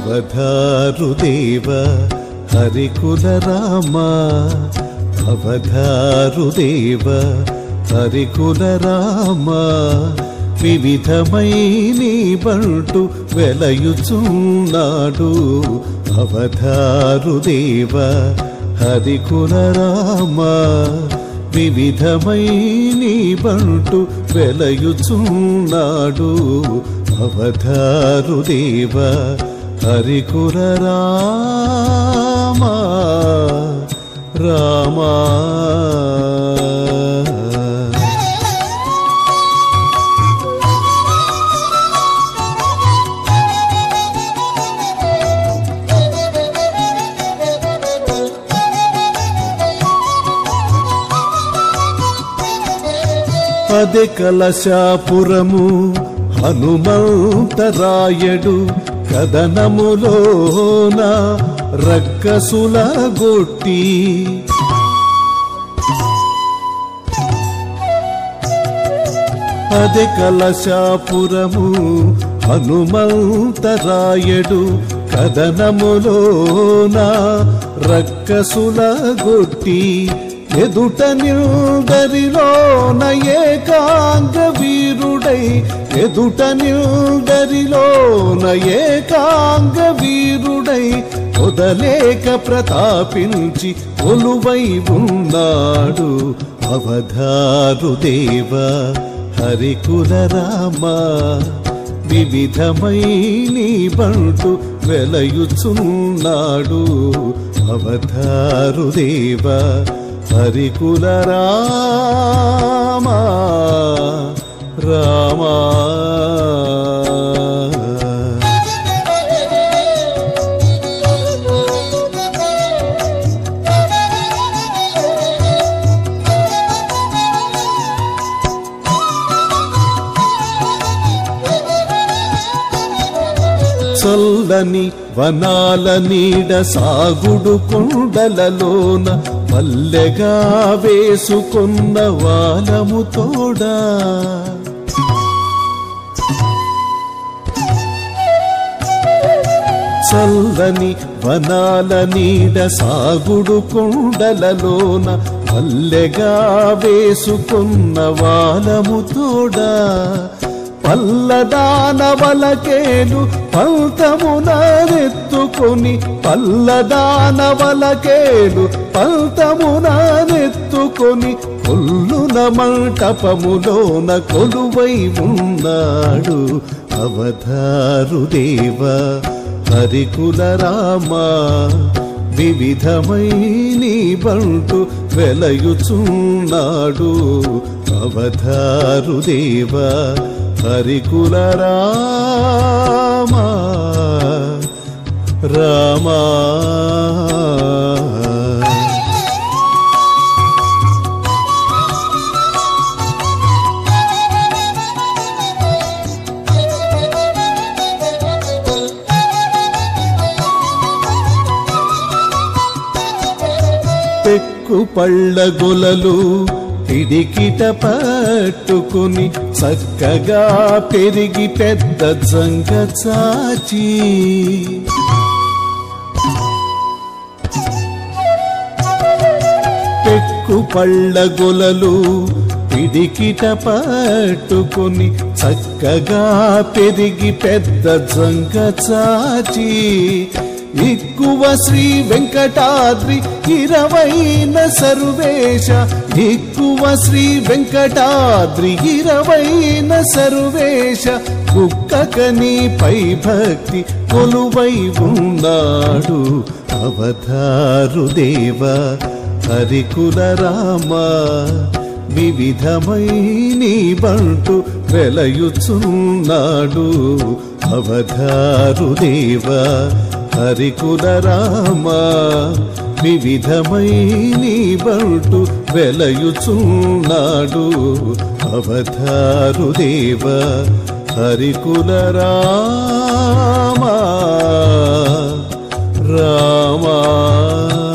అవధారుదేవ హరికుల రామ అవధారుదేవ హరికుల రామ వివిధమై నీ బంటు వెలయుచున్నాడు అవధారుదేవ హరికుల రామ వివిధమై నీ బంటు వెలయుచున్నాడు అవధారుదేవ హరికుల రామ రామ అదే కలశాపురము హనుమంతరాయడు కదనములోన రక్కసుల గొట్టి అదే కలశాపురము హనుమంతరాయడు కదనములోన రక్కసుల గొట్టి ఎదుట నిల్దరిలోన ఏకాంగ వీరుడై ఎదుట నిల్దరిలోన ఏకాంగ వీరుడై వదలేక ప్రతాపించి కొలువై ఉన్నాడు అవధారుదేవ హరికుల రామ వివిధమై నీ బంటు వెలయుచున్నాడు అవధారుదేవ హరికుల రామ రామ చల్లని వనాల నీడ సాగుడు కొండలలోన పల్లెగా వేసుకున్న వాలము తోడా చల్లని వనాల నీడ సాగుడు కొండలలోన పల్లెగా వేసుకున్న వాలము తోడా పల్లదానవలకేలు పంతమునెత్తుకొని పల్లదానవలకేలు పంతమునెత్తుకొని కొల్లున మంటపములోన కొలువై ఉన్నాడు అవధారుదేవ హరికుల రామ వివిధమై నీ బంటు వెలయుచున్నాడు అవధారుదేవ హరికుల రామ రామ పెక్కు పళ్ళ గొలలు పిడికిట పట్టుకుని చక్కగా పెరిగి పెద్ద జంగ చాచి పెక్కు పళ్ళ గొలలు పిడికిట పట్టుకుని చక్కగా పెరిగి పెద్ద జంగ చాచి ఎక్కువ శ్రీ వెంకటాద్రి ఇరవైన సర్వేశ ఎక్కువ శ్రీ వెంకటాద్రి ఇరవైన సర్వేశ కుక్కకని పై భక్తి కొలువై ఉన్నాడు అవధారుదేవ హరికుల రామ వివిధమై నీ బంటు వెలయుచున్నాడు అవధారుదేవ హరికుల రామ వివిధమై నీ బంటు వెలయుచున్నాడు అవధారుదేవ హరికుల రామ రామ